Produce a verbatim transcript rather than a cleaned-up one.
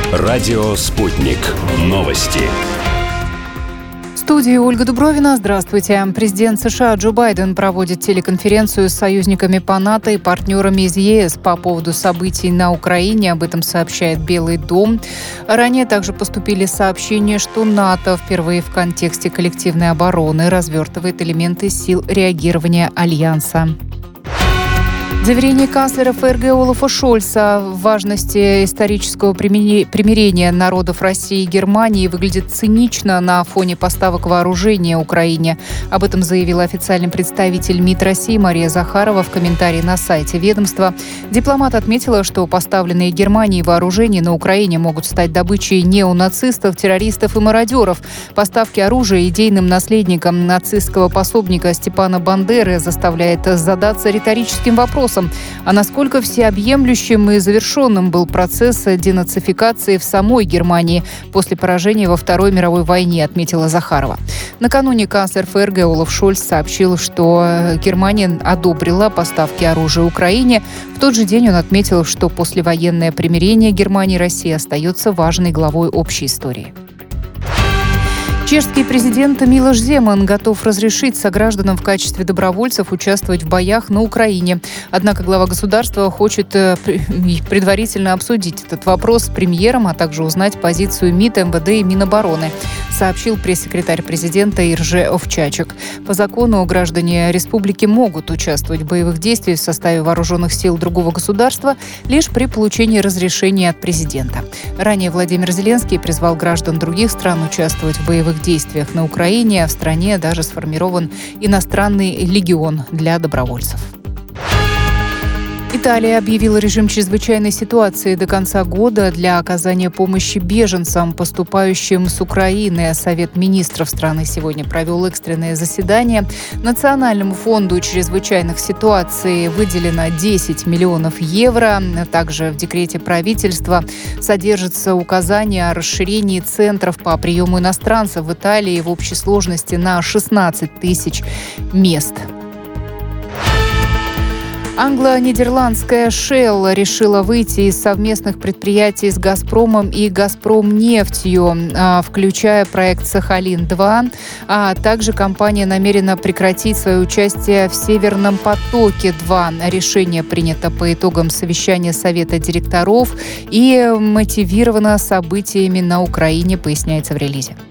Радио «Спутник». Новости. В студии Ольга Дубровина. Здравствуйте. Президент США Джо Байден проводит телеконференцию с союзниками по НАТО и партнерами из ЕС по поводу событий на Украине. Об этом сообщает Белый дом. Ранее также поступили сообщения, что НАТО впервые в контексте коллективной обороны развертывает элементы сил реагирования Альянса. Заверение канцлера ФРГ Олафа Шольца в важности исторического примирения народов России и Германии выглядит цинично на фоне поставок вооружения Украине. Об этом заявила официальный представитель МИД России Мария Захарова в комментарии на сайте ведомства. Дипломат отметила, что поставленные Германии вооружения на Украине могут стать добычей неонацистов, террористов и мародеров. Поставки оружия идейным наследникам нацистского пособника Степана Бандеры заставляет задаться риторическим вопросом: а насколько всеобъемлющим и завершенным был процесс денацификации в самой Германии после поражения во Второй мировой войне, отметила Захарова. Накануне канцлер ФРГ Олаф Шольц сообщил, что Германия одобрила поставки оружия Украине. В тот же день он отметил, что послевоенное примирение Германии и России остается важной главой общей истории. Чешский президент Милош Земан готов разрешить согражданам в качестве добровольцев участвовать в боях на Украине. Однако глава государства хочет предварительно обсудить этот вопрос с премьером, а также узнать позицию МИД, МВД и Минобороны, сообщил пресс-секретарь президента Ирже Овчачек. По закону граждане республики могут участвовать в боевых действиях в составе вооруженных сил другого государства лишь при получении разрешения от президента. Ранее Владимир Зеленский призвал граждан других стран участвовать в боевых действиях на Украине. В стране даже сформирован иностранный легион для добровольцев. Италия объявила режим чрезвычайной ситуации до конца года для оказания помощи беженцам, поступающим с Украины. Совет министров страны сегодня провел экстренное заседание. Национальному фонду чрезвычайных ситуаций выделено десять миллионов евро. Также в декрете правительства содержится указание о расширении центров по приему иностранцев в Италии в общей сложности на шестнадцать тысяч мест. Англо-нидерландская Shell решила выйти из совместных предприятий с «Газпромом» и «Газпромнефтью», включая проект «Сахалин-два». А также компания намерена прекратить свое участие в «Северном потоке-два». Решение принято по итогам совещания Совета директоров и мотивировано событиями на Украине, поясняется в релизе.